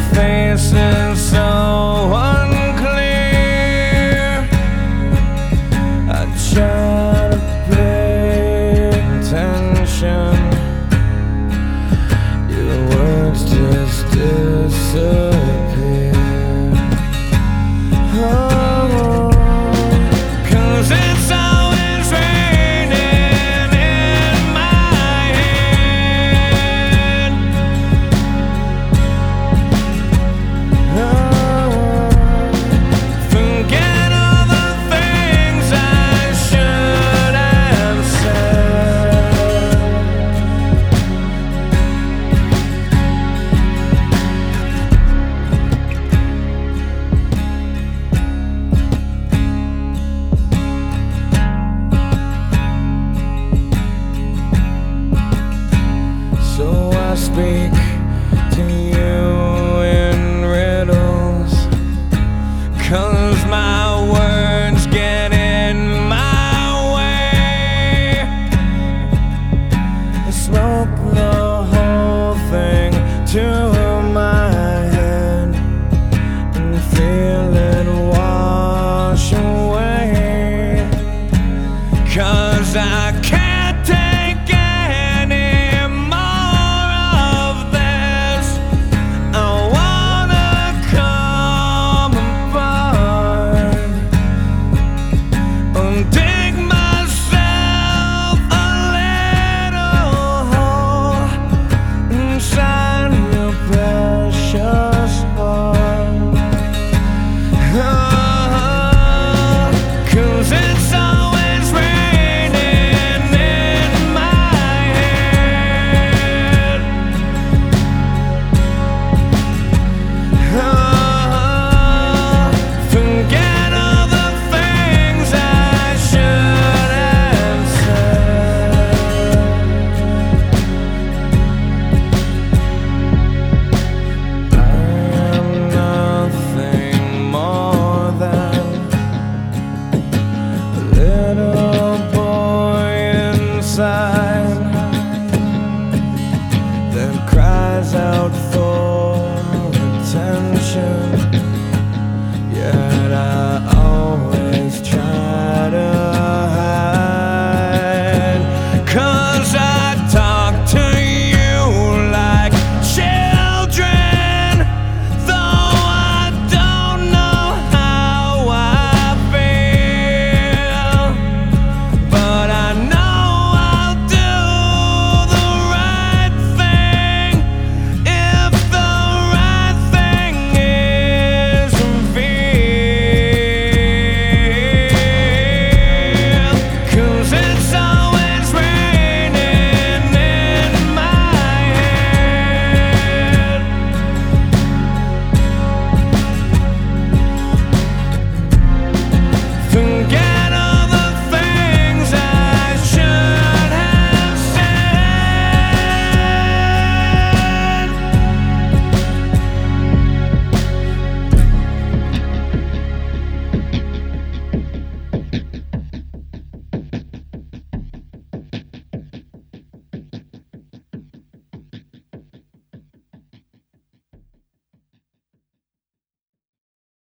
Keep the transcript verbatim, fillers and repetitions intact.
face is so unclear. I try to pay attention, your words just disappear. Oh, 'cause it's always raining in my head. Oh, forget all the things I should have said. So I speak to you in riddles, 'cause my words get in my way. I smoke the whole thing to my head and feel it wash away, 'cause I can't take any more of this. I wanna come apart and dig myself a little hole inside your precious heart. Oh, 'cause it's always raining in my head. Oh, forget all the things I should have said. I am nothing more than a little boy inside that cries out for